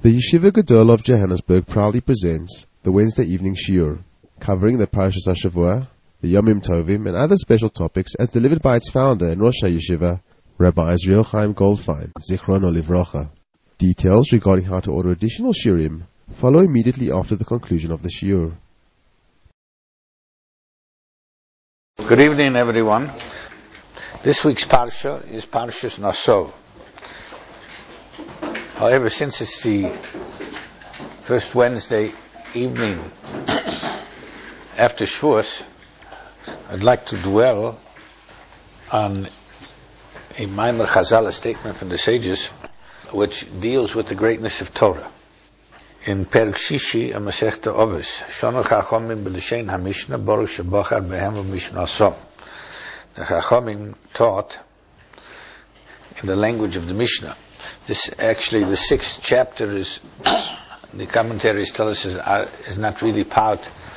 The Yeshiva Gedol of Johannesburg proudly presents the Wednesday evening shiur, covering the Parashas HaShavua, the Yomim Tovim, and other special topics as delivered by its founder and Rosh HaYeshiva, Rabbi Israel Chaim Goldfein, Zichrono Livrocha. Details regarding how to order additional shiurim follow immediately after the conclusion of the shiur. Good evening, everyone. This week's Parsha is Parshas Naso. However, since it's the first Wednesday evening after Shavuos, I'd like to dwell on a Maimer Chazal, a statement from the sages, which deals with the greatness of Torah. In Perek Shishi, a Masechta Ovis, Shono Chachomim b'lishein HaMishnah, Baruch shebachar behem u'mishnaso. The Chachomim taught in the language of the Mishnah. This actually, the sixth chapter is, the commentaries tell us is not really part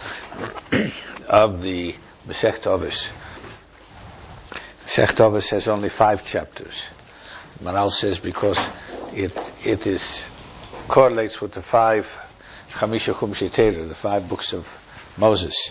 of the Masechta Ovis. Masechta Ovis has only 5 chapters. Maral says because it is correlates with the 5 Chamisha Chumshei Torah, the 5 books of Moses.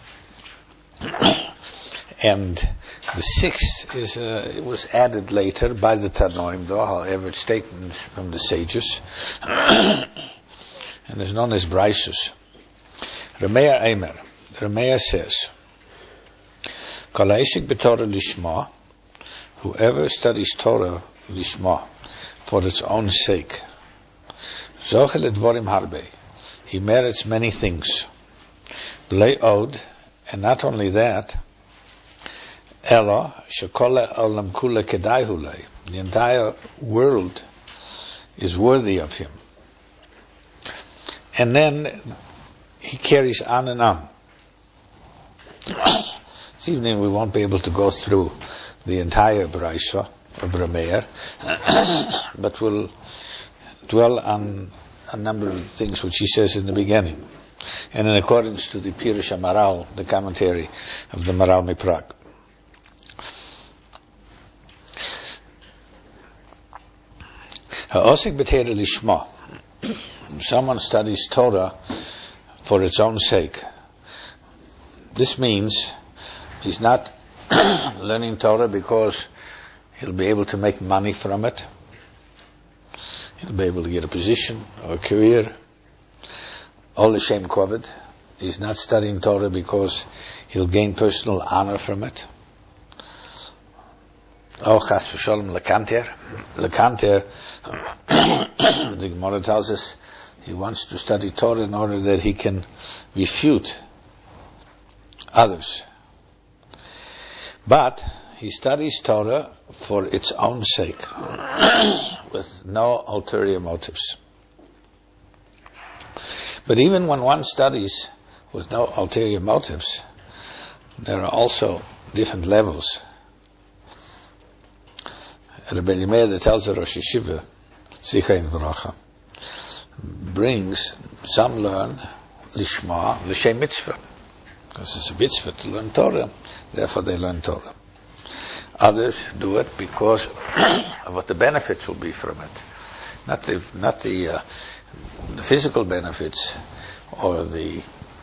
And the 6th is it was added later by the Tanoim, though, however, it's taken from the sages, and is known as Braisus. Rameya Eimer. Rameya says, Kol ha'esik b'Torah lishma, whoever studies Torah lishma, for its own sake, zochel edvorim harbe, he merits many things. B'lei od, and not only that, Elo, shekol olam kula kedai hu lei, the entire world is worthy of him. And then he carries on and on. This evening we won't be able to go through the entire Braisa of Rameir, but we'll dwell on a number of things which he says in the beginning, and in accordance to the Pirush HaMaral, the commentary of the Maral Miprag. Ha'osik b'Torah lishma. Someone studies Torah for its own sake. This means he's not learning Torah because he'll be able to make money from it. He'll be able to get a position or a career. All the shem koved. He's not studying Torah because he'll gain personal honor from it. Oh, chas v'sholem lekanter. Lekanter, the Gemara tells us, he wants to study Torah in order that he can refute others. But he studies Torah for its own sake, with no ulterior motives. But even when one studies with no ulterior motives, there are also different levels. Rabbi Elimeir, that tells the Rosh HaYeshiva, Zichrono Livrocha, brings, some learn lishma, l'shem mitzvah, because it's a mitzvah to learn Torah, therefore they learn Torah. Others do it because of what the benefits will be from it, not the physical benefits or the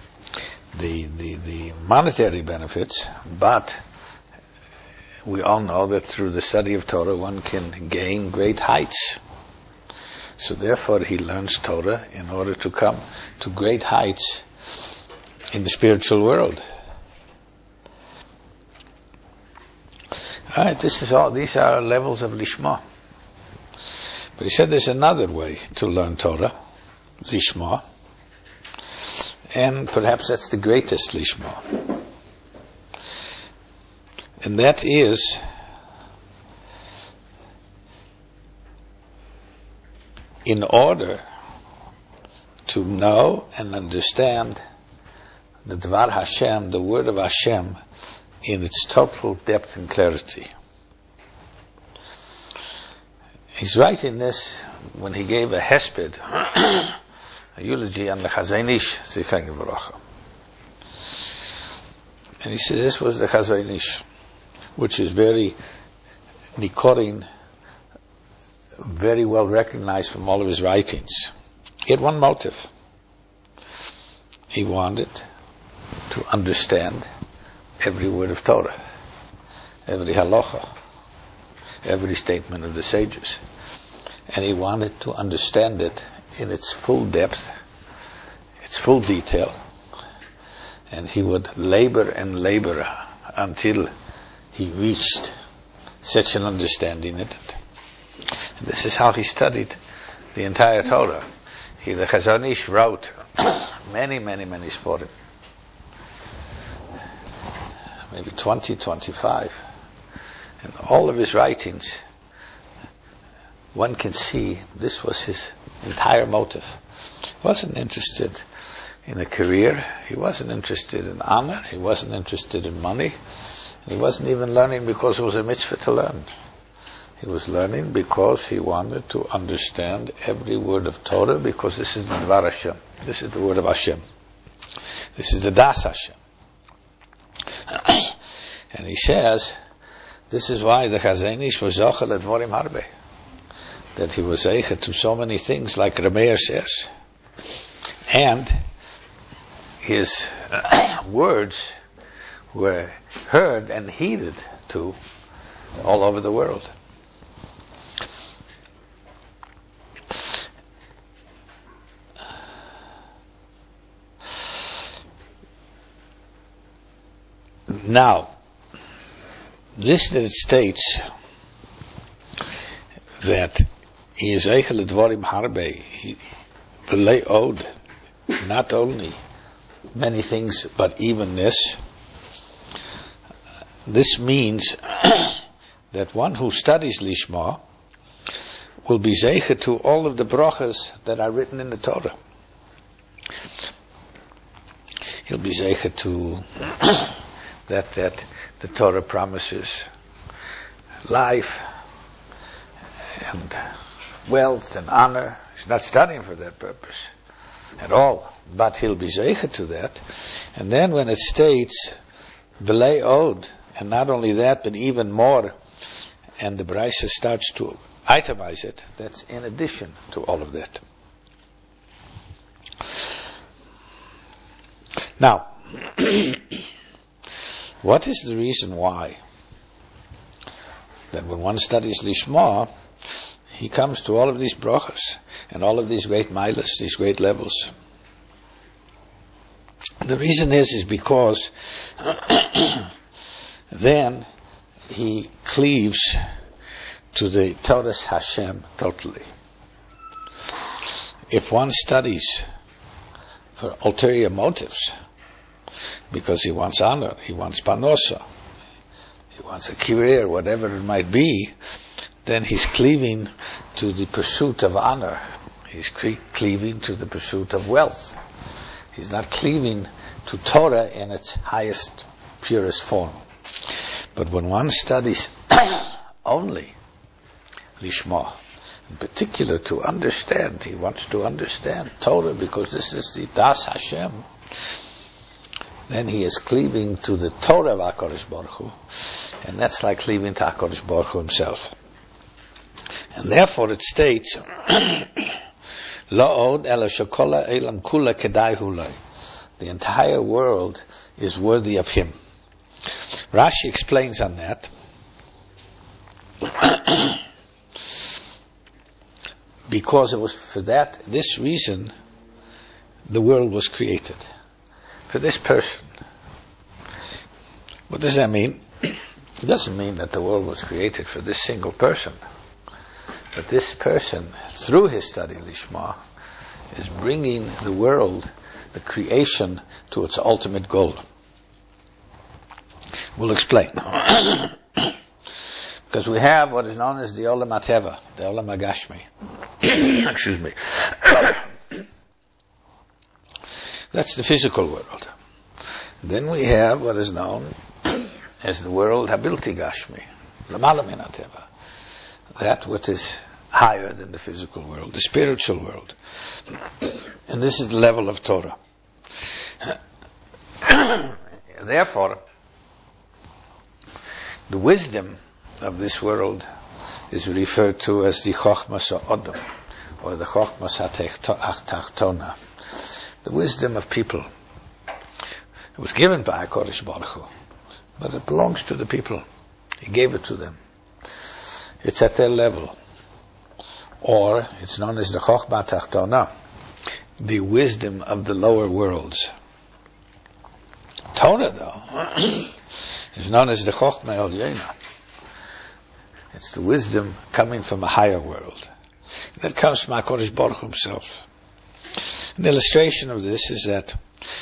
monetary benefits, but we all know that through the study of Torah one can gain great heights. So therefore he learns Torah in order to come to great heights in the spiritual world. Alright, these are levels of lishma. But he said there's another way to learn Torah, lishma, and perhaps that's the greatest lishma. And that is in order to know and understand the Dvar Hashem, the word of Hashem, in its total depth and clarity. He's writing this when he gave a hesped, a eulogy on the Chazon Ish, Zichrono Livrocha. And he says this was the Chazon Ish, which is very Nikorin, very well recognized from all of his writings. He had one motive. He wanted to understand every word of Torah, every halacha, every statement of the sages. And he wanted to understand it in its full depth, its full detail. And he would labor and labor until he reached such an understanding in it. And this is how he studied the entire Torah. The Chazon Ish wrote many Sforim. Maybe 20, 25. And all of his writings, one can see this was his entire motive. He wasn't interested in a career. He wasn't interested in honor. He wasn't interested in money. He wasn't even learning because it was a mitzvah to learn. He was learning because he wanted to understand every word of Torah, because this is the Dvar Hashem. This is the word of Hashem. This is the Das Hashem. And he says, this is why the Chazon Ish was Zochel Dvorim Harbe, that he was Zeichet to so many things, like Remeir says. And his words were heard and heeded to all over the world. Now, this that it states that he is Eichel Dvorim Harbe, the lay owed not only many things but even this. This means that one who studies Lishma will be Zeicher to all of the brachas that are written in the Torah. He'll be Zeicher to that the Torah promises life and wealth and honor. He's not studying for that purpose at all, but he'll be Zeicher to that. And then when it states V'lei od, and not only that, but even more, and the Brisa starts to itemize it, that's in addition to all of that. Now, what is the reason why that when one studies Lishma, he comes to all of these brachas and all of these great milas, these great levels? The reason is because then he cleaves to the Torah's Hashem totally. If one studies for ulterior motives, because he wants honor, he wants panosa, he wants a career, whatever it might be, then he's cleaving to the pursuit of honor. He's cleaving to the pursuit of wealth. He's not cleaving to Torah in its highest, purest form. But when one studies only Lishma, in particular to understand, he wants to understand Torah because this is the Das Hashem, then he is cleaving to the Torah of HaKadosh Baruch Hu, and that's like cleaving to HaKadosh Baruch Hu himself. And therefore it states, Lo od ela shekola elam kula kedai hulai. The entire world is worthy of him. Rashi explains on that. Because it was for this reason, the world was created. For this person. What does that mean? It doesn't mean that the world was created for this single person. But this person, through his study Lishma, is bringing the world, the creation, to its ultimate goal. We'll explain. Because we have what is known as the Olam HaTeva, the Olam HaGashmi. Excuse me. That's the physical world. Then we have what is known as the world Habilti Gashmi, L'mala min HaTeva. That which is higher than the physical world, the spiritual world. And this is the level of Torah. Therefore, the wisdom of this world is referred to as the Chochmas HaAdam, or the Chochmas HaTachtona, the wisdom of people. It was given by HaKadosh Baruch Hu, but it belongs to the people. He gave it to them. It's at their level. Or, it's known as the Chochma Tachtona, the wisdom of the lower worlds. Torah, though, is known as the Chochma Elyona. It's the wisdom coming from a higher world. That comes from HaKadosh Baruch Hu himself. An illustration of this is that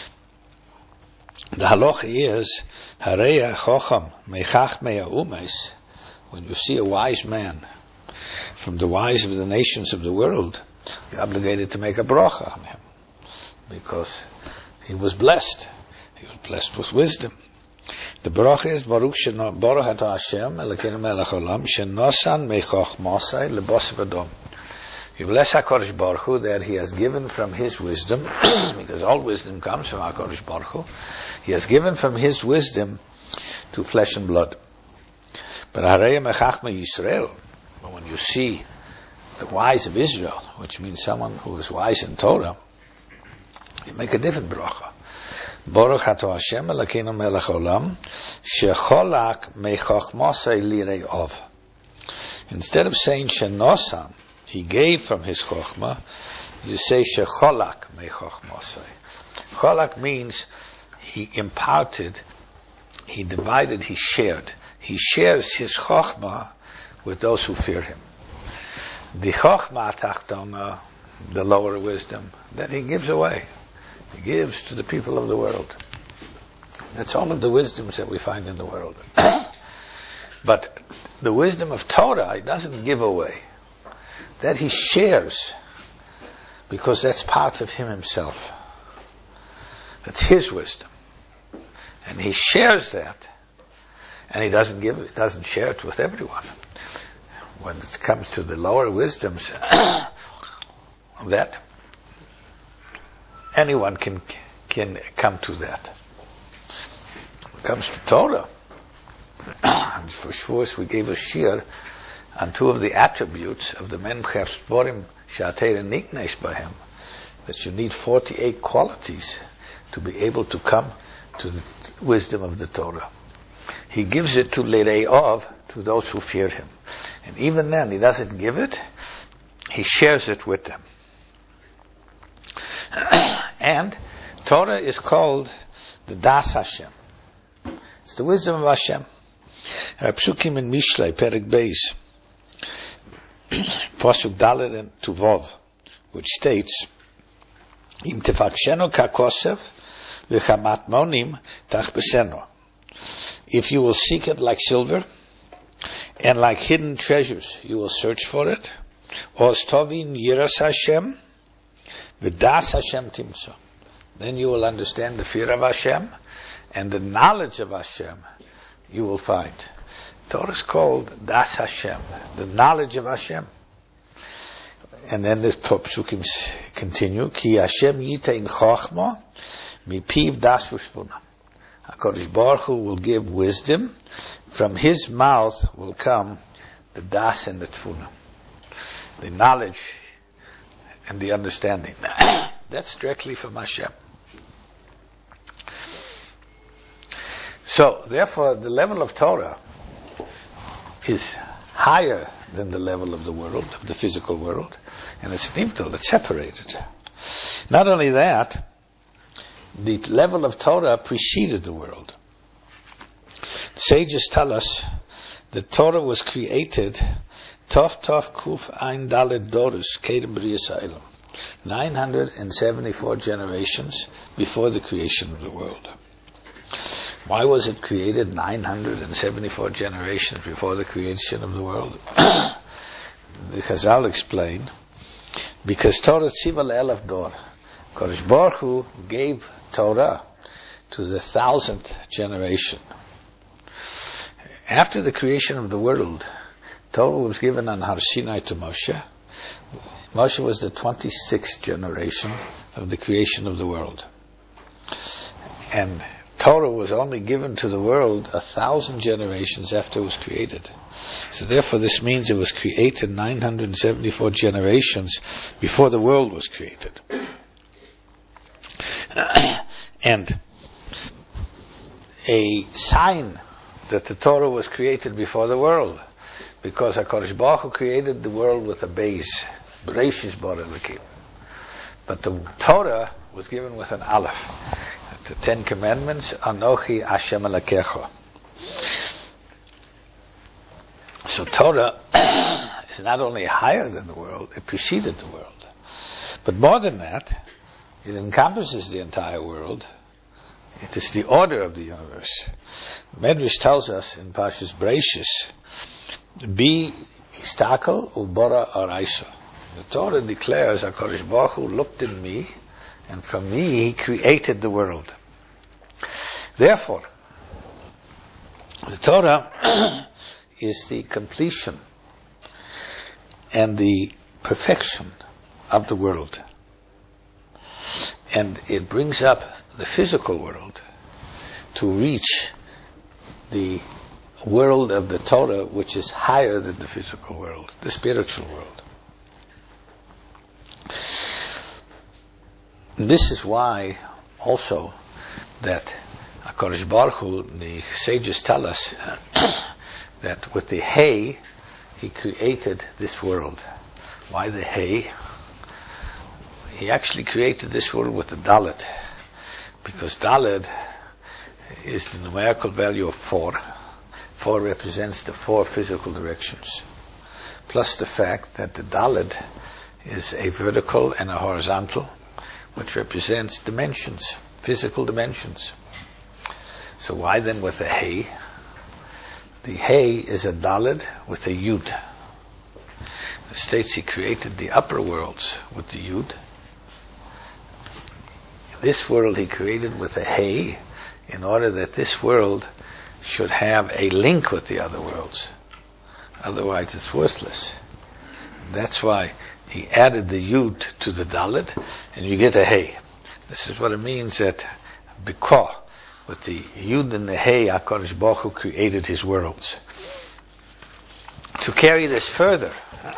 the halacha is, Hareya Chocham Mechachmei Ha'umes, when you see a wise man from the wise of the nations of the world, you're obligated to make a bracha on him, because he was blessed. He was blessed with wisdom. The bracha is Baruch Atah Hashem Elokeinu Melech Olam Shenosan Mechachmasai Lebosei Adom. You bless HaKadosh Baruch Hu that He has given from His wisdom, because all wisdom comes from HaKadosh Baruch Hu. He has given from His wisdom to flesh and blood. But Hareya Mechachmei Yisrael, but when you see the wise of Israel, which means someone who is wise in Torah, you make a different bracha. Baruch Atah Hashem Elokeinu Melech Olam Shecholak Mechachmasai Lire'ov. Instead of saying Shenosan, He gave from His Chochmah, you say Shecholak Mechachmasai. Cholak means He imparted, He divided, He shared. He shares His Chochmah with those who fear Him. The Chochmah Tachtona, the lower wisdom, that He gives away. He gives to the people of the world. That's all of the wisdoms that we find in the world. But the wisdom of Torah, He doesn't give away. That He shares, because that's part of Him Himself. That's His wisdom. And He shares that. And He doesn't give it, doesn't share it with everyone. When it comes to the lower wisdoms, that anyone can come to that. When it comes to Torah, for Shavuos we gave a shir on two of the attributes of the men Sporim Shatera Niknesh by him, that you need 48 qualities to be able to come to the wisdom of the Torah. He gives it to Lire'ov, to those who fear Him. And even then, He doesn't give it, He shares it with them. And Torah is called the Das Hashem. It's the wisdom of Hashem. Psukim in Mishlei, Perek Beis, Pasuk Dalet and Tuvov, which states, Im tefaksheno kakosev v'chamat monim tachbeseno. If you will seek it like silver, and like hidden treasures, you will search for it. Oz tovin yiras Hashem, v'das Hashem timso. Then you will understand the fear of Hashem, and the knowledge of Hashem you will find. Torah is called Das Hashem, the knowledge of Hashem. And then the psukim continue, Ki Hashem yitein chochma, mipiv das v'shpuna. HaKadosh Baruch Hu will give wisdom, from His mouth will come the das and the tfuna, the knowledge and the understanding. That's directly from Hashem. So, therefore, the level of Torah is higher than the level of the world, of the physical world, and it's nimtal, it's separated. Not only that, the level of Torah preceded the world. The sages tell us that Torah was created Tov Kuf Ein Dalet Doris Kedem B'riyas Ha'olam, 974 generations before the creation of the world. Why was it created 974 generations before the creation of the world? The Chazal explain, because Torah tziva le'elaf dor. Kodesh Baruch Hu gave Torah to the 1000th generation. After the creation of the world, Torah was given on Har Sinai to Moshe. Moshe was the 26th generation of the creation of the world. And Torah was only given to the world 1,000 generations after it was created. So therefore this means it was created 974 generations before the world was created. And a sign that the Torah was created before the world, because HaKadosh Baruch Hu created the world with a base, Bereshis bara Elokim. But the Torah was given with an Aleph. The Ten Commandments, Anochi Hashem Elokecha. So Torah is not only higher than the world, it preceded the world. But more than that, it encompasses the entire world. It is the order of the universe. Medrash tells us in Parshas Bereshis, Bi istakel ubora araisa. The Torah declares, HaKadosh Baruch Hu looked in me, and from me he created the world. Therefore, the Torah is the completion and the perfection of the world. And it brings up the physical world to reach the world of the Torah, which is higher than the physical world, the spiritual world. And this is why also that HaKadosh Baruch Hu, the sages tell us that with the hay he created this world. Why the hay? He actually created this world with the Dalet, because Dalet is the numerical value of 4. 4 represents the 4 physical directions, plus the fact that the Dalet is a vertical and a horizontal, which represents dimensions, physical dimensions. So why then with the hay? The hay is a Dalet with a Yud. It states he created the upper worlds with the Yud. This world he created with a hay in order that this world should have a link with the other worlds. Otherwise it's worthless. And that's why he added the Yud to the Dalet, and you get a hay. This is what it means that B'ko, with the Yud and the hay, HaKadosh Baruch Hu created his worlds. To carry this further,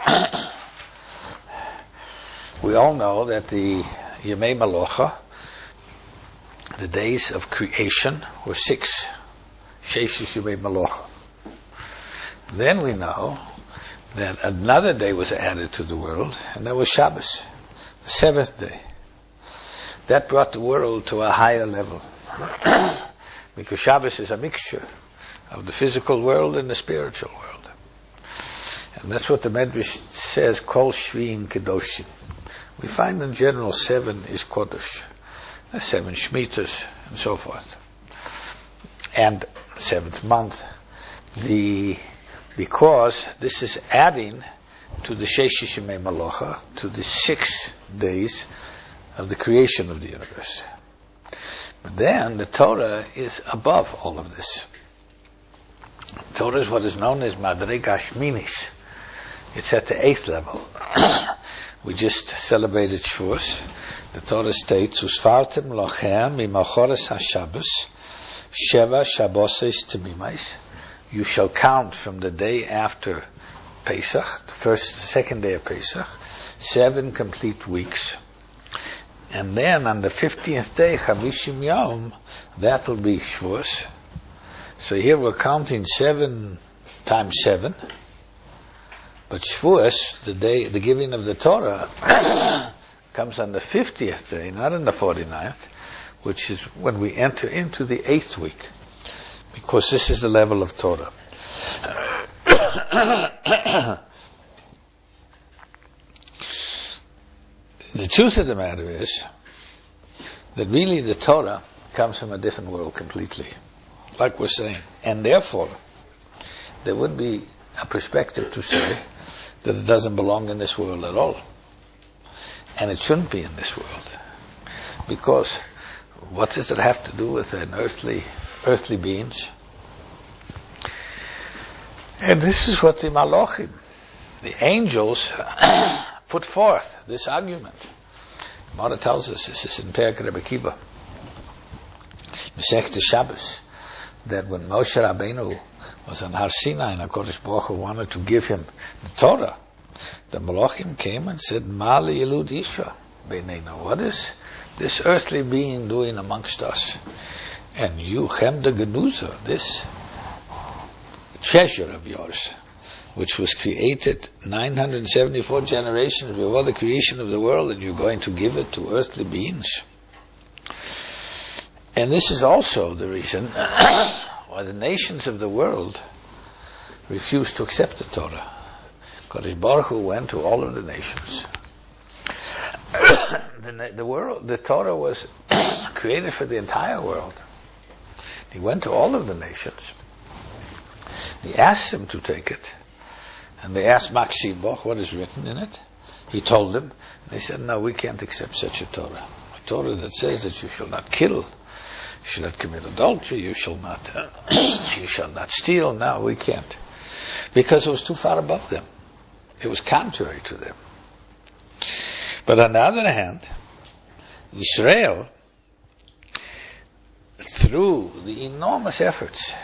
we all know that the Yemei Malocha, the days of creation, were 6. Sheshish Yemei Malocha. Then we know that another day was added to the world, and that was Shabbos, the 7th day. That brought the world to a higher level. Because Shabbos is a mixture of the physical world and the spiritual world. And that's what the Medrash says, Kol Shvi'im Kedoshim. We find in general 7 is Kodesh. 7 Shemitas, and so forth. And 7th month, because this is adding to the Sheshish Yemei Malocha, to the 6 days of the creation of the universe. But then the Torah is above all of this. Torah is what is known as Madrega Shminis. It's at the 8th level. We just celebrated Shavuos. The Torah states, Usfartem lochem mimachores haShabbos sheva Shabboses temimais. You shall count from the day after Pesach, the second day of Pesach, 7 complete weeks. And then on the 15th day, Chamishim Yom, that will be Shavuos. So here we're counting 7 times 7. But Shavuos, the giving of the Torah, comes on the 50th day, not on the 49th, which is when we enter into the 8th week, because this is the level of Torah. The truth of the matter is that really the Torah comes from a different world completely, like we're saying. And therefore, there would be a perspective to say that it doesn't belong in this world at all. And it shouldn't be in this world. Because what does it have to do with an earthly beings? And this is what the Malachim, the angels, put forth this argument. Mara tells us, this is in Perek Rebbe Kiva. Masechta Shabbos, that when Moshe Rabbeinu was on Har Sinai and HaKadosh Baruch Hu wanted to give him the Torah, the Malachim came and said, Mali Yelud Isha Beinenu, what is this earthly being doing amongst us? And you, Chem de Genuza, this treasure of yours, which was created 974 generations before the creation of the world, and you're going to give it to earthly beings. And this is also the reason why the nations of the world refused to accept the Torah. Kadosh Baruch Hu went to all of the nations. The Torah was created for the entire world. He went to all of the nations. He asked them to take it. And they asked Makshibach, what is written in it? He told them. They said, no, we can't accept such a Torah. A Torah that says that you shall not kill, you shall not commit adultery, you shall not steal. No, we can't. Because it was too far above them. It was contrary to them. But on the other hand, Israel, through the enormous efforts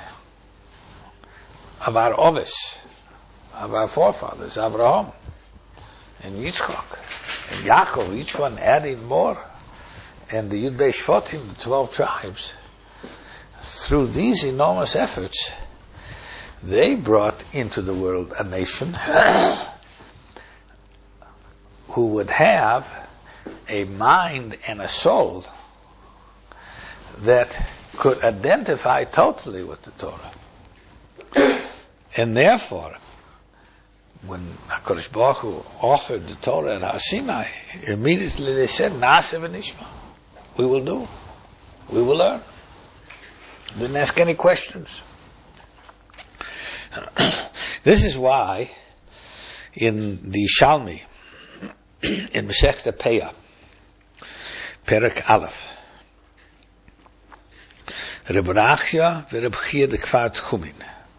of our Ovis, of our forefathers, Abraham and Yitzchak and Yaakov, each one adding more, and the Yud Beit Shvatim, the 12 tribes, through these enormous efforts, they brought into the world a nation who would have a mind and a soul that could identify totally with the Torah. And therefore, when HaKadosh Baruch Hu offered the Torah at Har Sinai, immediately they said, Na'aseh v'nishma. We will do. We will learn. Didn't ask any questions. This is why in the Shalmi, in Masechta Peah, Perek Aleph, Reb Rachya v'Reb Chia de Kfar Tchumin.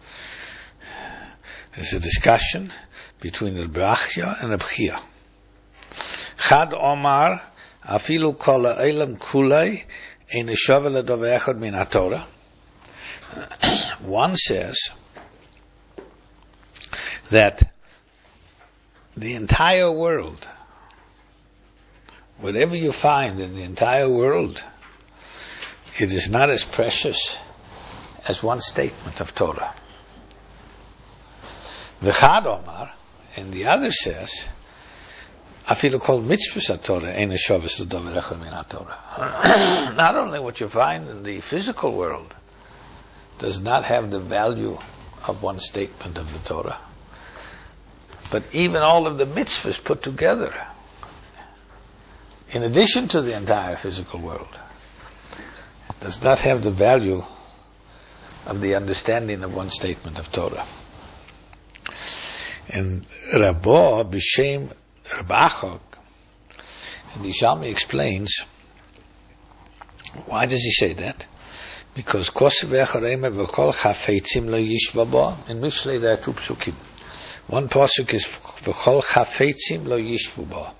There's a discussion between Reb Rachya and Reb Chia. Chad Omar, afilu kol ha'olam kulei, ein shove ledavar echad min haTorah. One says that the entire world, whatever you find in the entire world, it is not as precious as one statement of Torah. V'chad Omar, and the other says, afilu kol mitzvos haTorah ein shoves ledavar echad min haTorah. Not only what you find in the physical world does not have the value of one statement of the Torah, but even all of the mitzvahs put together, in addition to the entire physical world, does not have the value of the understanding of one statement of Torah. And Rabbo B'Shem Rabbi Achok, and the Shalmi explains, why does he say that? Because in Mishlei there are two psukim. One pasuk is v'chol chafetzim lo yishvu ba.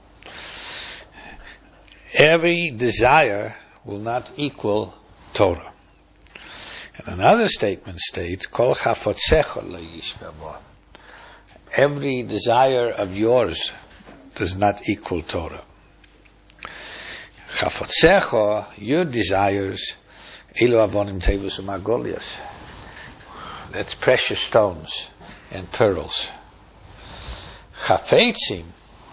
Every desire will not equal Torah. And another statement states kol chafotzecha lo yishvu ba. Every desire of yours does not equal Torah. Chafotzecha, your desires, elu avonim tevus u'margolias. That's precious stones and pearls. Chafetzim,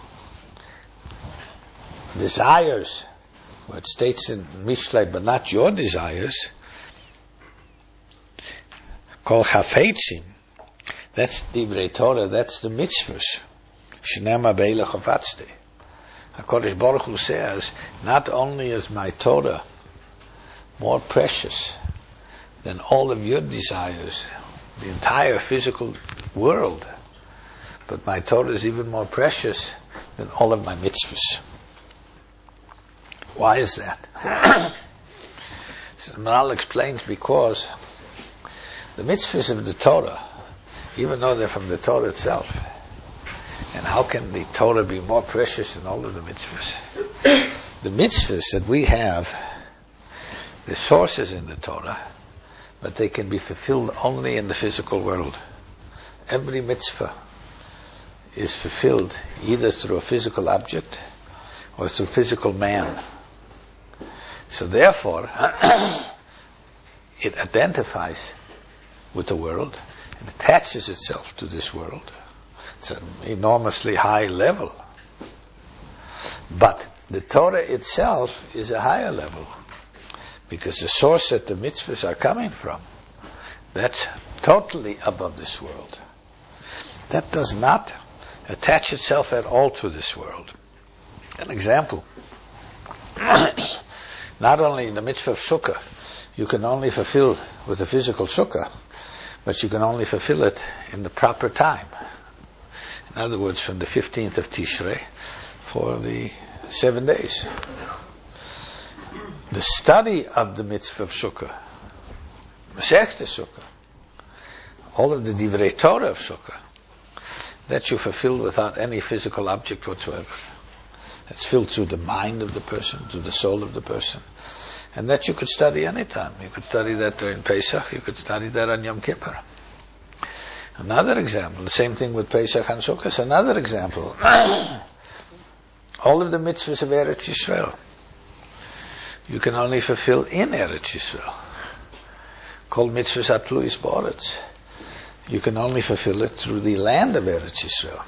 desires, what states in Mishlei, but not your desires, called chafetzim, that's divrei Torah, that's the mitzvahs. Shnema be'ela chavatzte. HaKadosh Baruch Hu says, not only is my Torah more precious than all of your desires, the entire physical world, but my Torah is even more precious than all of my mitzvahs. Why is that? So Maral explains, because the mitzvahs of the Torah, even though they're from the Torah itself, and how can the Torah be more precious than all of the mitzvahs? The mitzvahs that we have, The source is in the Torah, but they can be fulfilled only in the physical world. Every mitzvah is fulfilled either through a physical object or through physical man. So therefore, it identifies with the world, it attaches itself to this world. It's an enormously high level. But the Torah itself is a higher level, because the source that the mitzvahs are coming from, that's totally above this world. That does not attach itself at all to this world. An example. Not only the mitzvah of sukkah, you can only fulfill with a physical sukkah, but you can only fulfill it in the proper time. In other words, from the 15th of Tishrei for the 7 days. The study of the mitzvah of sukkah, Masechta Sukkah, all of the Divrei Torah of sukkah, that you fulfill without any physical object whatsoever. That's filled through the mind of the person, through the soul of the person. And that you could study anytime. You could study that during Pesach, you could study that on Yom Kippur. Another example, the same thing with Pesach and Sukkot. Is another example. All of the mitzvahs of Eretz Yisrael, you can only fulfill in Eretz Yisrael. Called mitzvahs atluis ba'aretz. You can only fulfill it through the land of Eretz Yisrael.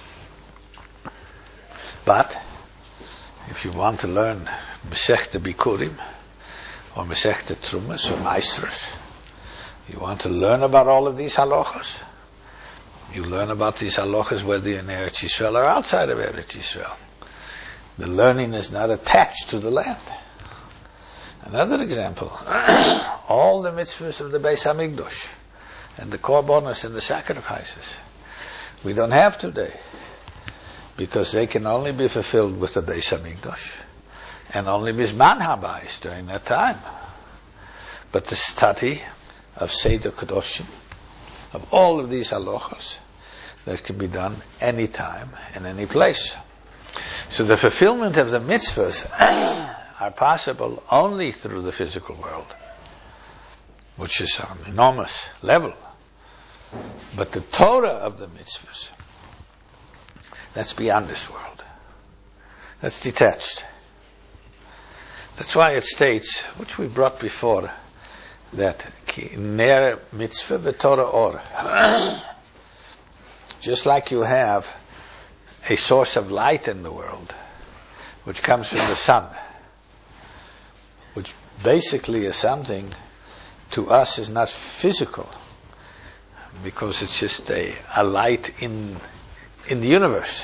But if you want to learn Masechta Bikurim, or Masechta Trumas, or Maasros, you want to learn about all of these halachas, you learn about these halachas whether in Eretz Yisrael or outside of Eretz Yisrael. The learning is not attached to the land. Another example, all the mitzvahs of the Beis Hamikdash, and the korbanos and the sacrifices, we don't have today, because they can only be fulfilled with the Beis Hamikdash, and only Mizman Habayis during that time. But the study of Seder Kedoshim, of all of these halachas, that can be done any time and any place. So the fulfillment of the mitzvahs are possible only through the physical world, which is an enormous level. But the Torah of the mitzvahs, that's beyond this world. That's detached. That's why it states, which we brought before, that ner mitzvah v'torah or. Just like you have a source of light in the world, which comes from the sun, which basically is something to us is not physical, because it's just a light in the universe.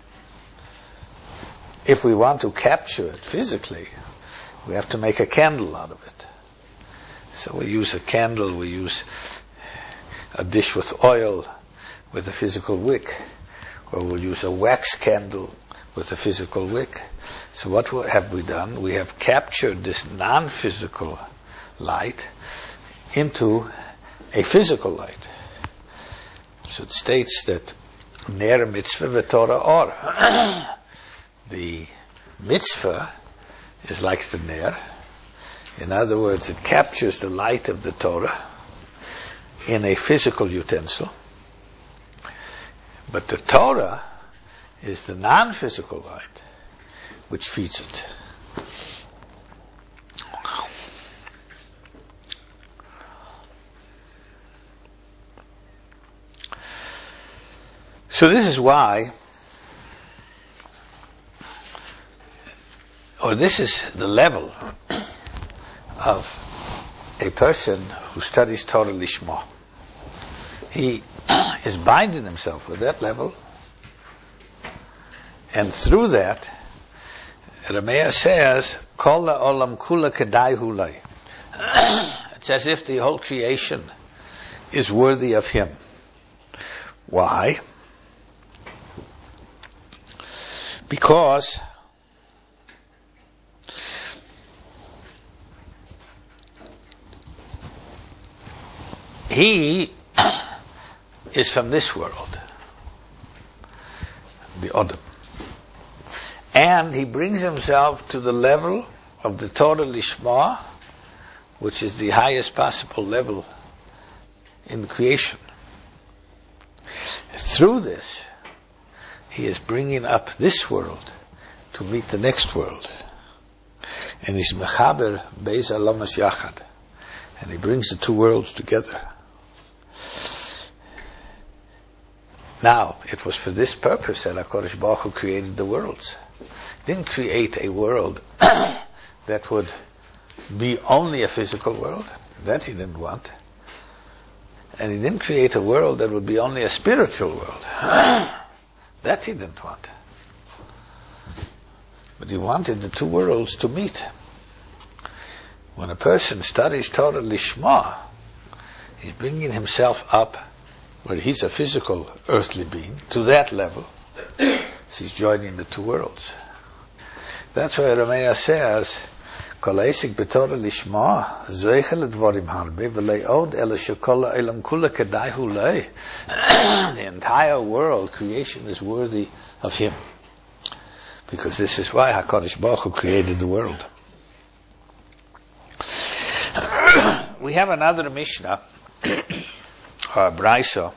If we want to capture it physically, we have to make a candle out of it. So we use a candle, we use a dish with oil with a physical wick, or we'll use a wax candle with a physical wick. So what have we done? We have captured this non-physical light into a physical light. So it states that ner mitzvah v'torah or. The mitzvah is like the ner. In other words, it captures the light of the Torah in a physical utensil. But the Torah is the non-physical light which feeds it. So this is why, or this is the level of a person who studies Torah Lishma. He is binding himself with that level, and through that, Ramea says, Kol ha'olam kula kedai hu lei. It's as if the whole creation is worthy of him. Why? Because he is from this world, the Adam. And he brings himself to the level of the Torah Lishma which is the highest possible level in creation. Through this, he is bringing up this world to meet the next world. And he's mechaber beis alamas yachad. And he brings the two worlds together. Now, it was for this purpose that HaKadosh Baruch Hu created the worlds. He didn't create a world that would be only a physical world. That he didn't want. And he didn't create a world that would be only a spiritual world. That he didn't want. But he wanted the two worlds to meet. When a person studies Torah Lishma, he's bringing himself up, where he's a physical, earthly being, to that level. So he's joining the two worlds. That's why Ramaya says, Kol Eisik b'Torah Lishma, Zeichel Dvorim Harbe, V'Le'od Ela Shekola Elam Kula Kedaihu Lei. The entire world, creation, is worthy of him. Because this is why HaKadosh Baruch Hu created the world. We have another Mishnah, or Braisa,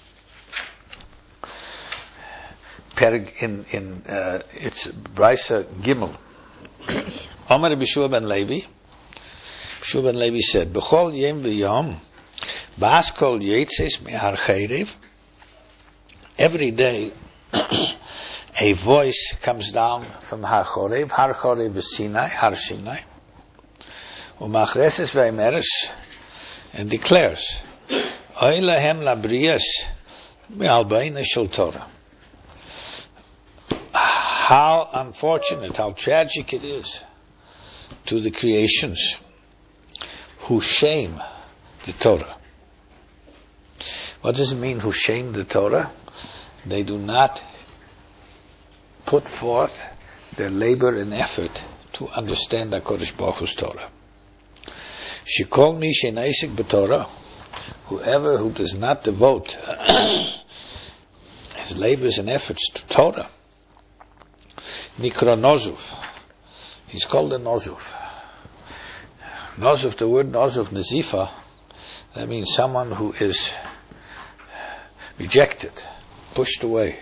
it's Braisa Gimel. Omer B'Shua ben Levi, B'Shua ben Levi said, B'chol yem v'yom, ba'as kol yetzes me'har chayrev. Every day, a voice comes down from Har Chorev is Sinai, Har Sinai, Umachreses ve'emeres, and declares, Oy lahem labriyas me'albaina shel Torah. How unfortunate, how tragic it is to the creations who shame the Torah. What does it mean, who shame the Torah? They do not put forth their labor and effort to understand HaKadosh Baruch Hu's Torah. Shekol mi she'naisik b'Torah, whoever who does not devote his labors and efforts to Torah, Nikra Nozuf, he's called a Nozuf. Nozuf, the word Nozuf, Nazifa, that means someone who is rejected, pushed away.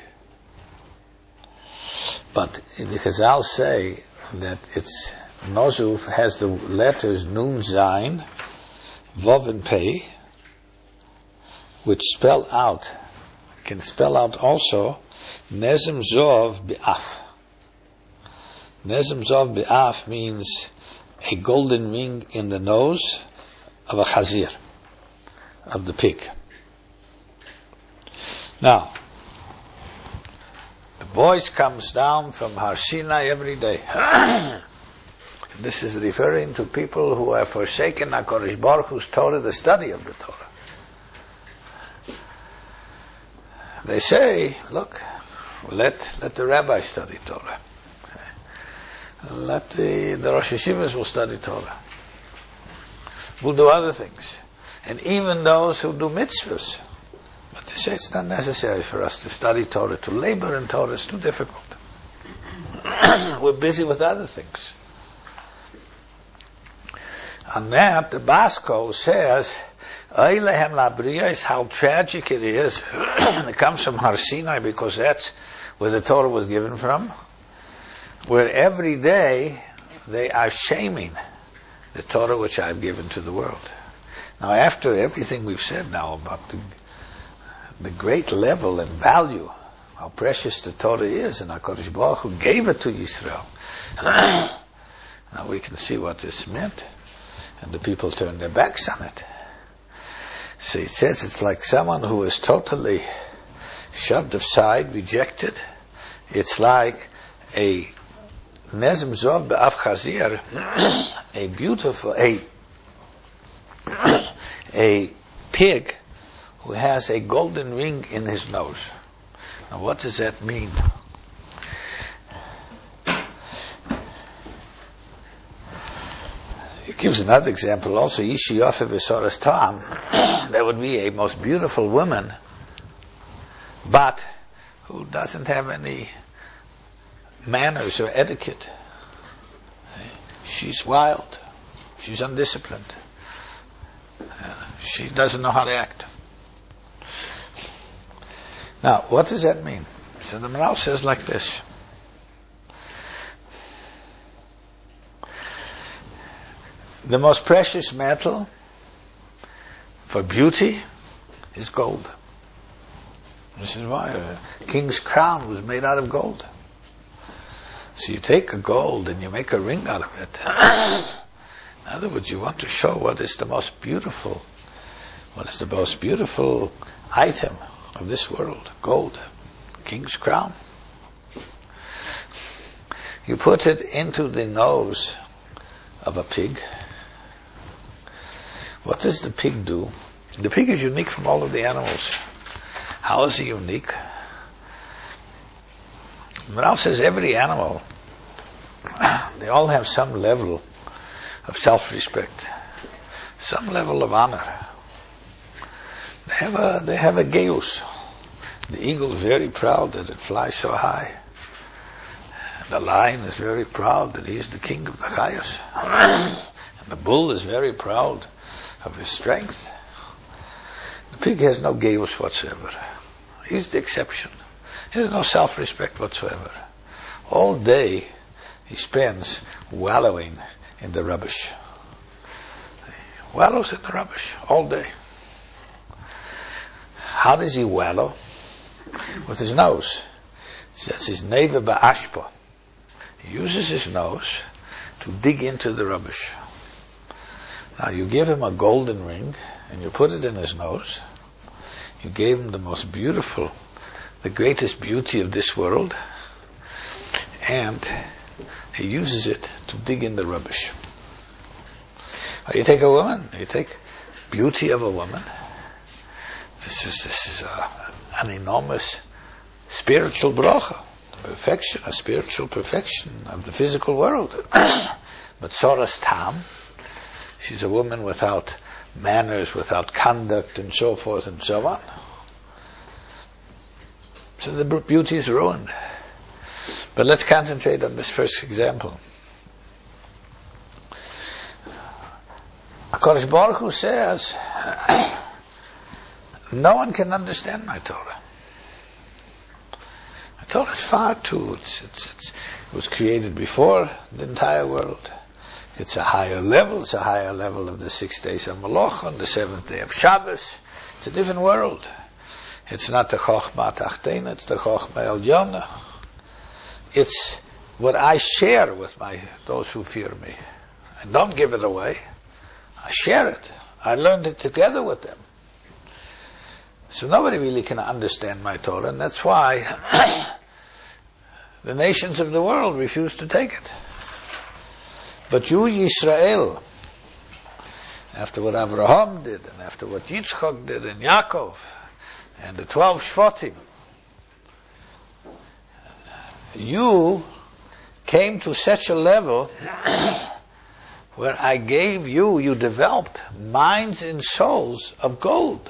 But the Chazal say that it's Nozuf has the letters Nun Zayin, Vav and Pei, which can spell out also Nezem Zov B'Af. Nezem Zov B'Af means a golden ring in the nose of a chazir, of the pig. Now, the voice comes down from Har Sinai every day. This is referring to people who have forsaken HaKadosh Baruch Hu's Torah, the study of the Torah. They say, look, let the rabbis study Torah. Let the Rosh Yeshivas will study Torah. We'll do other things. And even those who do mitzvahs. But they say it's not necessary for us to study Torah. To labor in Torah is too difficult. We're busy with other things. On that, the Basko says, Eilehem Labriya is how tragic it is. It comes from Har Sinai because that's where the Torah was given from. Where every day they are shaming the Torah which I've given to the world. Now, after everything we've said now about the great level and value, how precious the Torah is, and HaKadosh Baruch Hu gave it to Yisrael. Now we can see what this meant, and the people turned their backs on it. So it says it's like someone who is totally shoved aside, rejected. It's like a Nezem Zov B'Af Chazir, a beautiful, a pig who has a golden ring in his nose. Now what does that mean? It gives another example also, Ishi Yofe V'Soras Tam. That would be a most beautiful woman, but who doesn't have any manners or etiquette. She's wild. She's undisciplined. She doesn't know how to act. Now, what does that mean? So the Maharal says like this. The most precious metal for beauty is gold. This is why a king's crown was made out of gold. So you take a gold and you make a ring out of it. In other words, you want to show what is the most beautiful item of this world. Gold. King's crown. You put it into the nose of a pig. What does the pig do? The pig is unique from all of the animals. How is he unique? Maharal says every animal, they all have some level of self-respect, some level of honor. They have a geus. The eagle is very proud that it flies so high. The lion is very proud that he is the king of the chayas. And the bull is very proud of his strength. The pig has no geus whatsoever. He's the exception. He has no self-respect whatsoever. All day he spends wallowing in the rubbish. He wallows in the rubbish all day. How does he wallow? With his nose. That's his neva ba'ashpa. He uses his nose to dig into the rubbish. Now you give him a golden ring and you put it in his nose. You gave him the most beautiful, the greatest beauty of this world, and he uses it to dig in the rubbish. You take a woman, you take beauty of a woman. This is an enormous spiritual bracha, perfection, a spiritual perfection of the physical world. But Soras Tam, she's a woman without manners, without conduct, and so forth and so on. So the beauty is ruined. But let's concentrate on this first example. HaKadosh Baruch Hu says, no one can understand my Torah. My Torah is far too, it was created before the entire world. It's a higher level. It's a higher level of the 6 days of Malach on the 7th day of Shabbos. It's a different world. It's not the Chochmah Tachtena, it's the Chochmah Elyona. It's what I share with those who fear me. I don't give it away. I share it. I learned it together with them. So nobody really can understand my Torah, and that's why the nations of the world refuse to take it. But you, Yisrael, after what Avraham did, and after what Yitzchak did, and Yaakov, and the 12 Shvatim, you came to such a level where I gave you developed minds and souls of gold.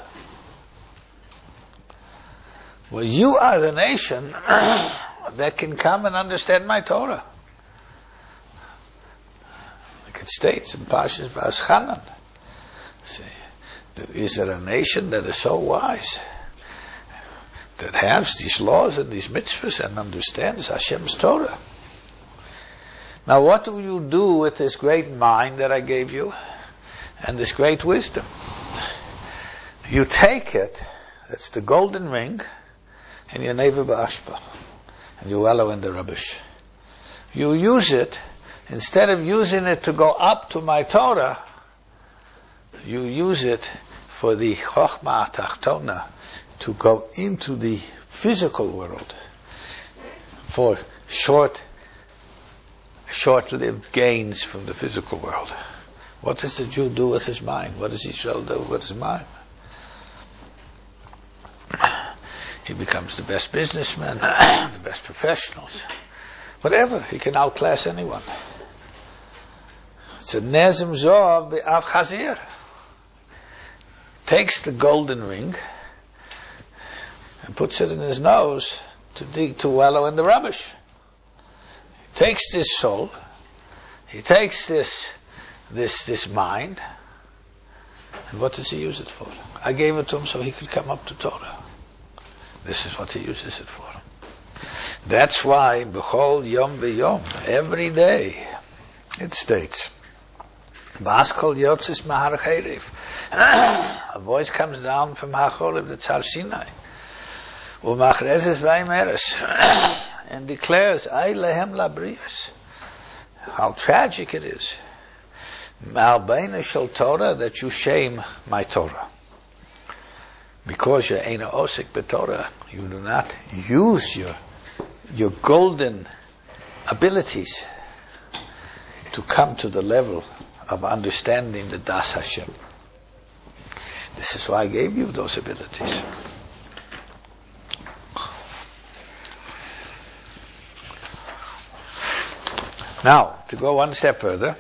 Well, you are the nation that can come and understand my Torah. Like it states in Parshas Va'aschanan. See, is there a nation that is so wise, that has these laws and these mitzvahs and understands Hashem's Torah? Now what do you do with this great mind that I gave you and this great wisdom? You take it, that's the golden ring, and you neva ba'ashpa, and you wallow in the rubbish. You use it, instead of using it to go up to my Torah, you use it for the Chochmah Tachtona, to go into the physical world, for short-lived gains from the physical world. What does the Jew do with his mind? What does Israel do with his mind? He becomes the best businessman, the best professionals, whatever. He can outclass anyone. It's a nezim zoh be'av chazir. Takes the golden ring and puts it in his nose to wallow in the rubbish. He takes this soul, he takes this mind, And what does he use it for? I gave it to him so he could come up to Torah. This is what he uses it for. That's why, B'chol Yom B'Yom, every day, it states, V'askol Yotzis Mahar Cherev. A voice comes down from HaChorev, the Tzar Sinai. U'machrezes v'aymeres. And declares, Ay lehem labrius. How tragic it is. Ma'albeina shel Torah, that you shame my Torah. Because you ain't osik b'Torah, you do not use your golden abilities to come to the level of understanding the Das Hashem. This is why I gave you those abilities. Now, to go one step further,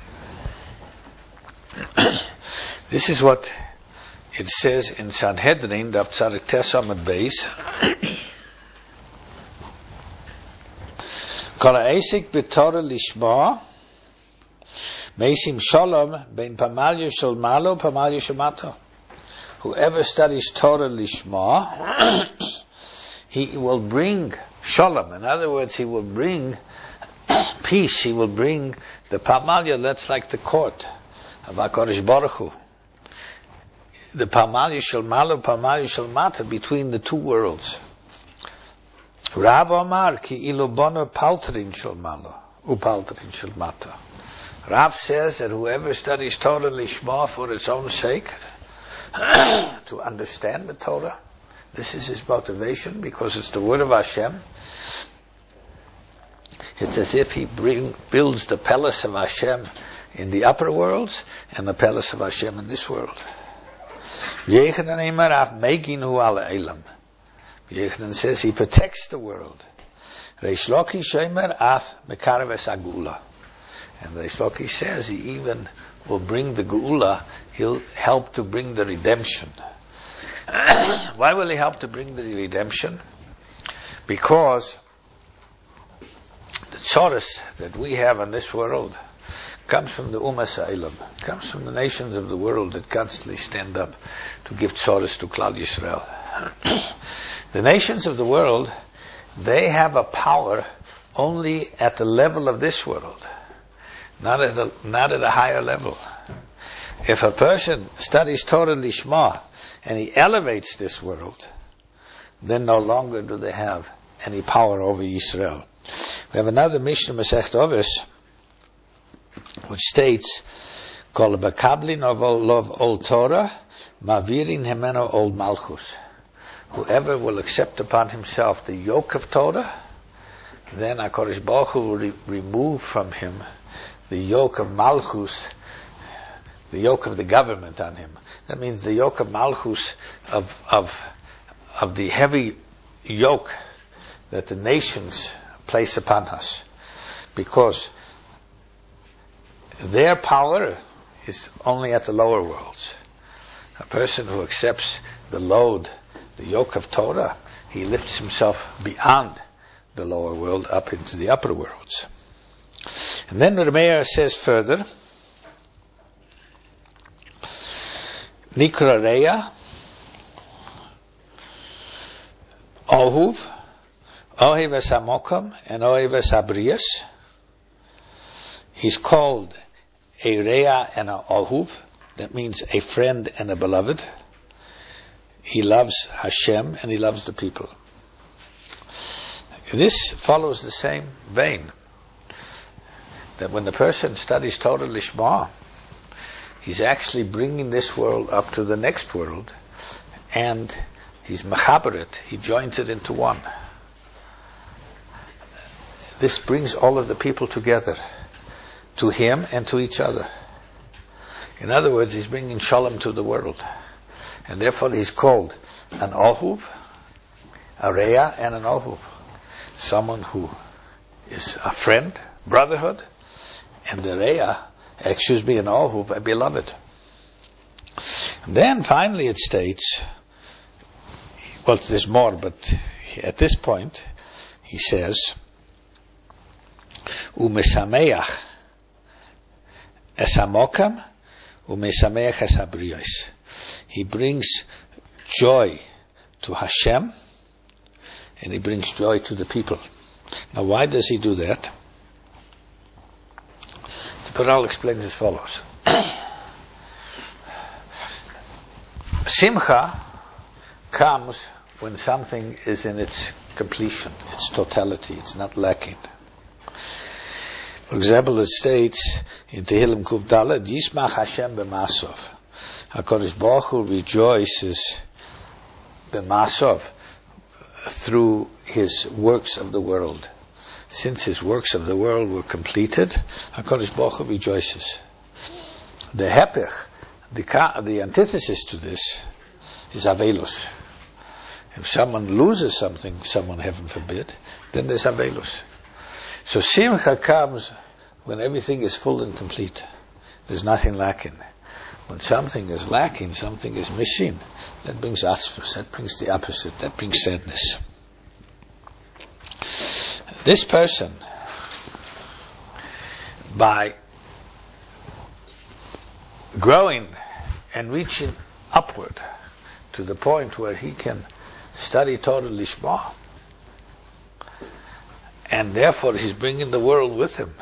this is what it says in Sanhedrin, Daf Tzadik Tes Amud Beis. Kol ha'esik b'Torah lishma, meisim shalom bein pamalya shel malo, pamalya shel mato. Whoever studies Torah lishma, he will bring shalom. In other words, he will bring peace. He will bring the pamalya, that's like the court of HaKadosh Baruch Hu. The pamalya shel malo, pamalya shel mato, between the two worlds. Rav Omar ki ilu bono paltrin shel malo, upaltrin shel mato. Rav says that whoever studies Torah lishma for its own sake, to understand the Torah, this is his motivation, because it's the word of Hashem. It's as if he builds the palace of Hashem in the upper worlds and the palace of Hashem in this world. Yechanan says he protects the world. Reish Lakish Shomer af mekarev es hagula. And Reish Lakish says he even will bring the geula. He'll help to bring the redemption. Why will he help to bring the redemption? Because the tzoros that we have in this world comes from the Umas Ha'olam, comes from the nations of the world that constantly stand up to give tzoros to Klal Yisrael. The nations of the world, they have a power only at the level of this world, not at a higher level. If a person studies Torah Lishma and he elevates this world, then no longer do they have any power over Yisrael. We have another Mishnah, Masechet Ovis, which states, Kol b'kablin of old Torah, mavirin hemeno old Malchus. Whoever will accept upon himself the yoke of Torah, then HaKadosh Baruch Hu will remove from him the yoke of Malchus, the yoke of the government on him. That means the yoke of Malchus, of the heavy yoke that the nations place upon us. Because their power is only at the lower worlds. A person who accepts the load, the yoke of Torah, he lifts himself beyond the lower world up into the upper worlds. And then Rameir says further, Nikra Reya, Ohuv, Ohev es HaMokam, and Ohev es HaBrias. He's called a Reya and a Ohuv. That means a friend and a beloved. He loves Hashem and he loves the people. This follows the same vein. That when the person studies Torah Lishma, he's actually bringing this world up to the next world, and he's mechaber it, he joins it into one. This brings all of the people together, to him and to each other. In other words, he's bringing shalom to the world. And therefore he's called an Ohuv, a Reya, and an Ohuv. Someone who is a friend, brotherhood, and the Reya, an Ohuv, a beloved. And then finally it states, well, there's more, but at this point he says, Umesameach es hamokam Umesameach es habriyos. He brings joy to Hashem, and he brings joy to the people. Now, why does he do that? The Paral explains as follows. Simcha comes when something is in its completion, its totality, it's not lacking. For example, it states in Tehillim Kuf Daled, Yismach Hashem b'masov. HaKadosh Baruch Hu rejoices b'masov through his works of the world. Since his works of the world were completed, HaKadosh Baruch Hu rejoices. The hepech, the antithesis to this, is avelus. If someone loses something, someone heaven forbid, then there's avelus. So simcha comes when everything is full and complete. There's nothing lacking. When something is lacking, something is missing, that brings atzvus, that brings the opposite, that brings sadness. This person, by growing and reaching upward to the point where he can study Torah Lishma, and therefore he's bringing the world with him.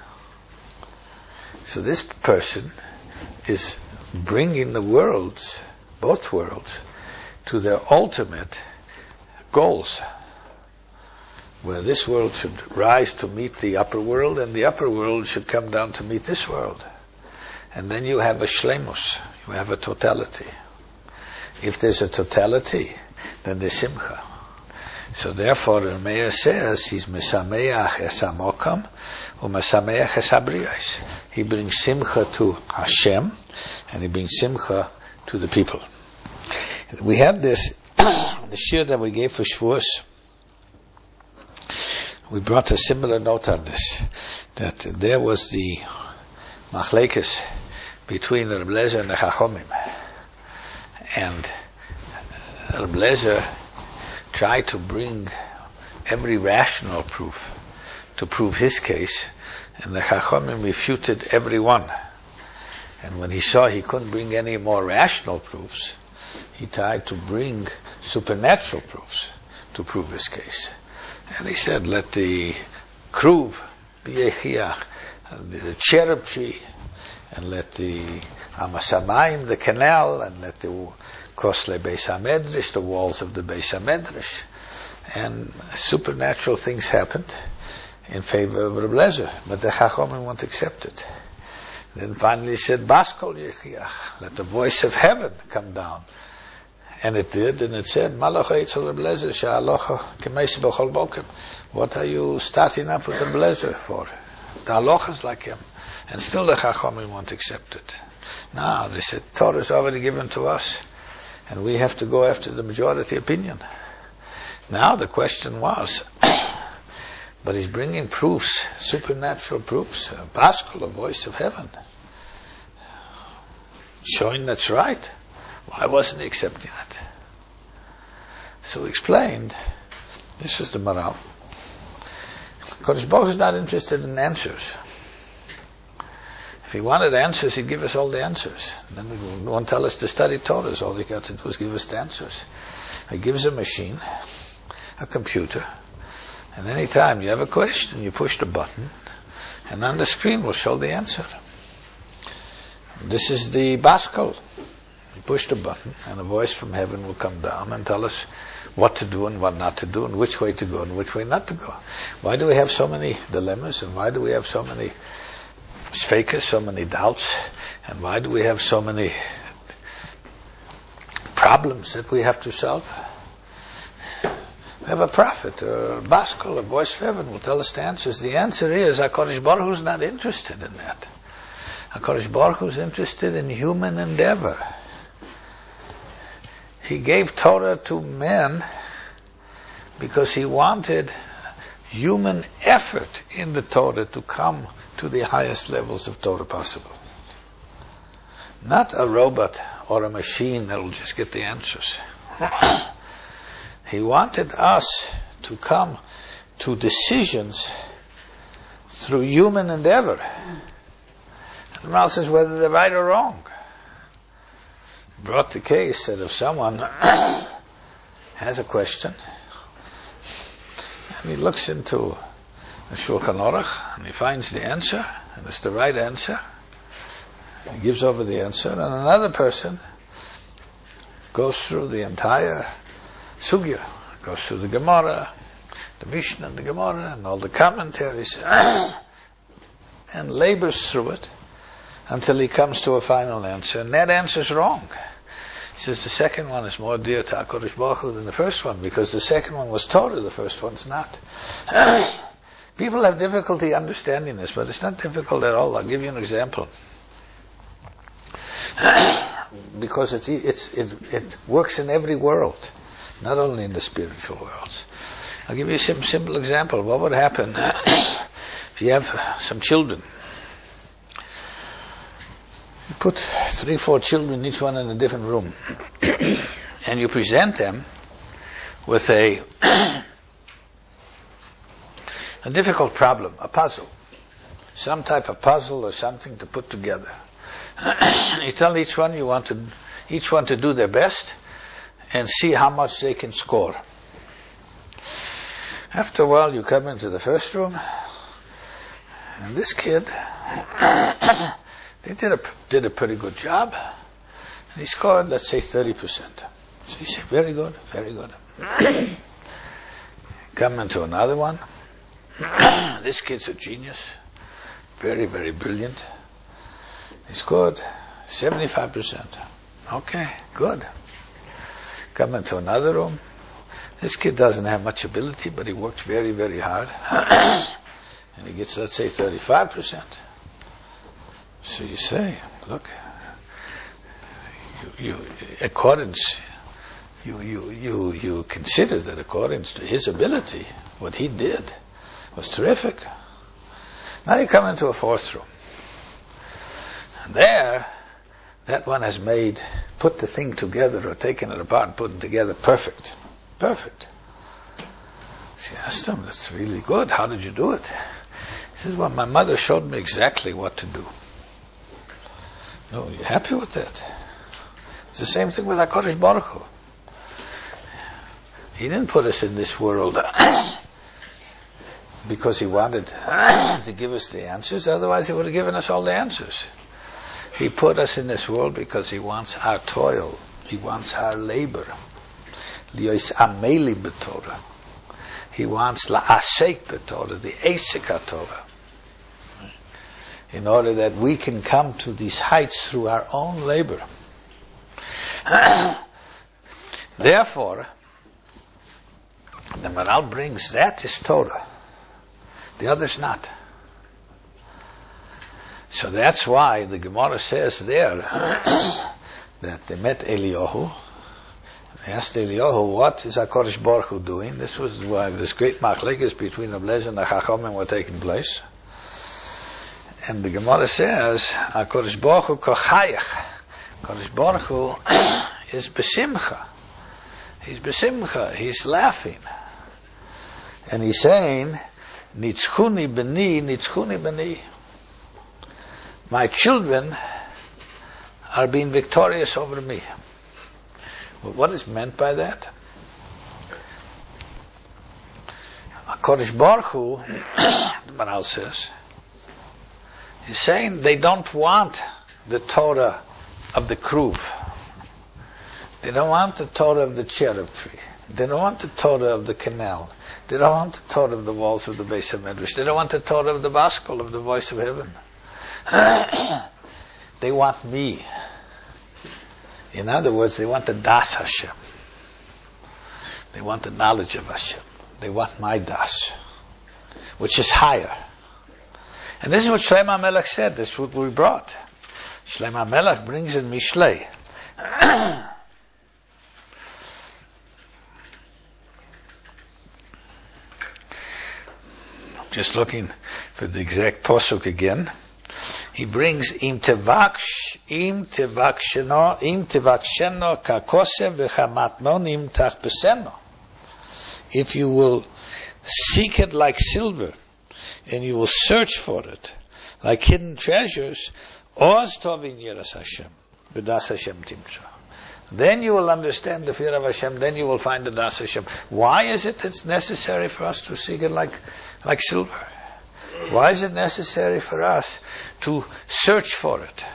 So this person is bringing the worlds, both worlds, to their ultimate goals, where this world should rise to meet the upper world, and the upper world should come down to meet this world. And then you have a shlemus, you have a totality. If there's a totality, then there's simcha. So therefore, the Meir says he's mesameach es hamokam umesameach es habriyos. He brings simcha to Hashem, and he brings simcha to the people. We had this, the shir that we gave for Shavuos. We brought a similar note on this, that there was the machlekes between Reb Lezer and the Chachomim, and Reb Lezer tried to bring every rational proof to prove his case, and the Chachomim refuted every one. And when he saw he couldn't bring any more rational proofs, he tried to bring supernatural proofs to prove his case. And he said, let the kruv be a chiach, the cherub tree, and let the amasamayim, the canal, and let the kosle Beis HaMedrash, the walls of the Beis HaMedrash. And supernatural things happened in favor of Reb Lezer, but the Chachomim won't accept it. Then finally he said, Baskol Yechiach, let the voice of heaven come down. And it did, and it said, Malacha Eitzel Reb Lezer, Sha'alocha Kemeisi B'chol Bokem. What are you starting up with Reb Lezer for? The halacha is like him. And still the Chachomim won't accept it. Now, they said, Torah is already given to us, and we have to go after the majority opinion. Now the question was, but he's bringing proofs, supernatural proofs, a Baskol, a voice of heaven, showing that's right. Why wasn't he accepting it? So he explained, this is the moral. Kodesh Baruch is not interested in answers. If he wanted answers, he'd give us all the answers. Then he won't tell us to study Torah. All he got to do is give us the answers. He gives a machine, a computer, and any time you have a question, you push the button, and on the screen will show the answer. This is the Baskol. You push the button, and a voice from heaven will come down and tell us what to do and what not to do, and which way to go and which way not to go. Why do we have so many dilemmas, and why do we have so many sfekas, so many doubts, and why do we have so many problems that we have to solve? We have a prophet, or a Baskol, a voice of heaven will tell us the answers. The answer is, HaKadosh Baruch Hu is not interested in that. HaKadosh Baruch Hu is interested in human endeavor. He gave Torah to men because he wanted human effort in the Torah to come to the highest levels of Torah possible. Not a robot or a machine that will just get the answers. He wanted us to come to decisions through human endeavor. And the Maharal says whether they're right or wrong. brought the case that if someone has a question and he looks into the Shulchan Aruch and he finds the answer and it's the right answer, he gives over the answer, and another person goes through the entire sugya, goes through the Gemara, the Mishnah and the Gemara and all the commentaries and labors through it until he comes to a final answer, and that answer is wrong. He says the second one is more dear to HaKadosh Baruch Hu than the first one, because the second one was Torah, the first one's not. People have difficulty understanding this, but it's not difficult at all. I'll give you an example. Because it works in every world, not only in the spiritual worlds. I'll give you a simple example. What would happen if you have some children? You put 3-4 children, each one in a different room, and you present them with a difficult problem, a puzzle, some type of puzzle or something to put together. You tell each one to do their best and see how much they can score. After a while, you come into the first room, and this kid, they did a pretty good job, and he scored, let's say, 30%. So you say, very good, very good. Come into another one. This kid's a genius, very, very brilliant. He scored 75%. Okay, good. Come into another room. This kid doesn't have much ability, but he works very, very hard. And he gets, let's say, 35%. So you say, look, you consider that according to his ability, what he did was terrific. Now you come into a fourth room. And there, that one has put the thing together or taken it apart and put it together perfect. Perfect. She asked him, that's really good. How did you do it? He says, well, my mother showed me exactly what to do. No, you happy with that? It's the same thing with HaKadosh Baruch Hu. He didn't put us in this world because he wanted to give us the answers. Otherwise, he would have given us all the answers. He put us in this world because he wants our toil. He wants our labor. Liyos amelim b'Torah. He wants la'asek b'Torah, the asek HaTorah. In order that we can come to these heights through our own labor. Therefore, the Maral brings that is Torah. The other's not. So that's why the Gemara says there that they met Eliyahu. They asked Eliyahu, what is HaKadosh Baruch Hu doing? This was why this great machlekes between Reb Lezer and the Chachamim were taking place. And the Gemara says, HaKadosh Baruch Hu kochayach. HaKadosh Baruch Hu is besimcha. He's besimcha. He's laughing. And he's saying, Nitzchuni b'ni, Nitzchuni b'ni. My children are being victorious over me. Well, what is meant by that? HaKadosh Baruch Hu, the Maral says, he's saying they don't want the Torah of the Kruv. They don't want the Torah of the cherub tree. They don't want the Torah of the canal. They don't want the Torah of the walls of the Beis HaMedrash. They don't want the Torah of the Baskol, of the voice of heaven. They want me. In other words, they want the Das Hashem. They want the knowledge of Hashem. They want my Das, which is higher. And this is what Shlomo HaMelech said. This is what we brought. Shlomo HaMelech brings in Mishlei. Just looking for the exact posuk again. He brings im tevaksheno kakosev v'chamatnonim tachbeseno. If you will seek it like silver, and you will search for it like hidden treasures, oz tovin yeras Hashem, v'das Hashem timtza. Then you will understand the fear of Hashem. Then you will find the Das Hashem. Why is it it's necessary for us to seek it like silver? Why is it necessary for us to search for it?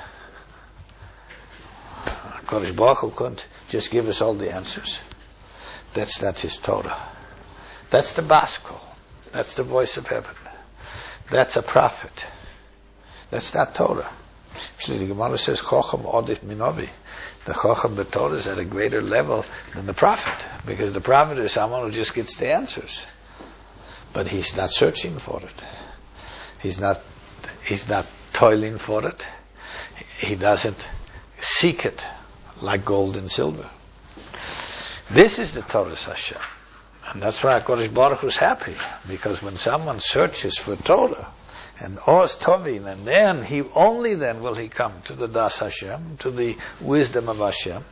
Kodesh Baruch Hu couldn't just give us all the answers. That's not His Torah. That's the Baskol. That's the voice of heaven. That's a prophet. That's not Torah. Actually, the Gemara says, Chocham Odif Minovi. The Chocham, the Torah, is at a greater level than the prophet. Because the prophet is someone who just gets the answers. But he's not searching for it. He's not toiling for it. He doesn't seek it like gold and silver. This is the Torah Hashem. And that's why HaKadosh Baruch Hu is happy. Because when someone searches for Torah, and Oz Tovin, and then only then will he come to the Das Hashem, to the wisdom of Hashem.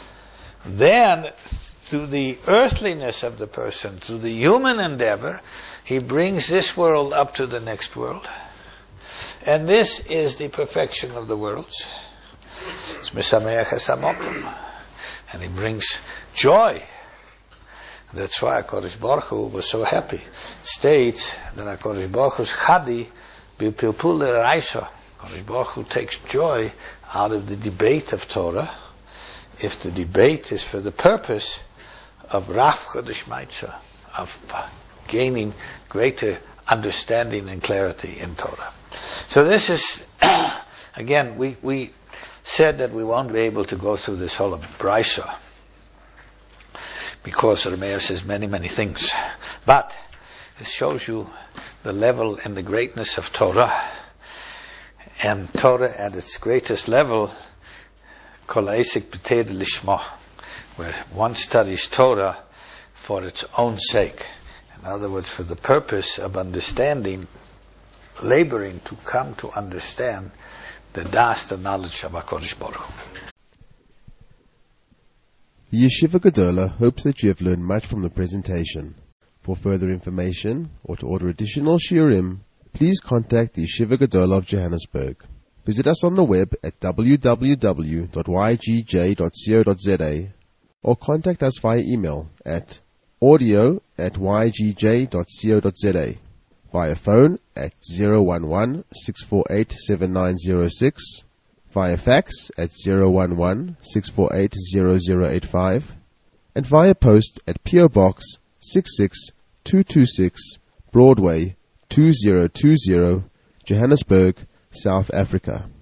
Then, through the earthliness of the person, through the human endeavor, he brings this world up to the next world. And this is the perfection of the worlds. It's Mesameach Hasamokim. And he brings joy. That's why HaKadosh Baruch Hu was so happy. It states that HaKadosh Baruch Hu's Chadi B'Pilpul L'Raisa. HaKadosh Baruch Hu takes joy out of the debate of Torah, if the debate is for the purpose of Rafcha D'Shmaitza, of gaining greater understanding and clarity in Torah. So this is, again, we said that we won't be able to go through this whole Brisa, because the Meir says many, many things. But this shows you the level and the greatness of Torah. And Torah at its greatest level, Kol Ha'esek B'Torah Lishma, where one studies Torah for its own sake. In other words, for the purpose of understanding, laboring to come to understand the Das, the knowledge of HaKadosh Baruch Hu. The Yeshiva Gedola hopes that you have learned much from the presentation. For further information or to order additional shiurim, please contact the Yeshiva Gedola of Johannesburg. Visit us on the web at www.ygj.co.za or contact us via email at audio@ygj.co.za, via phone at 011-648-7906, via fax at 011-648-0085, and via post at P.O. Box 66226, Broadway 2020, Johannesburg, South Africa.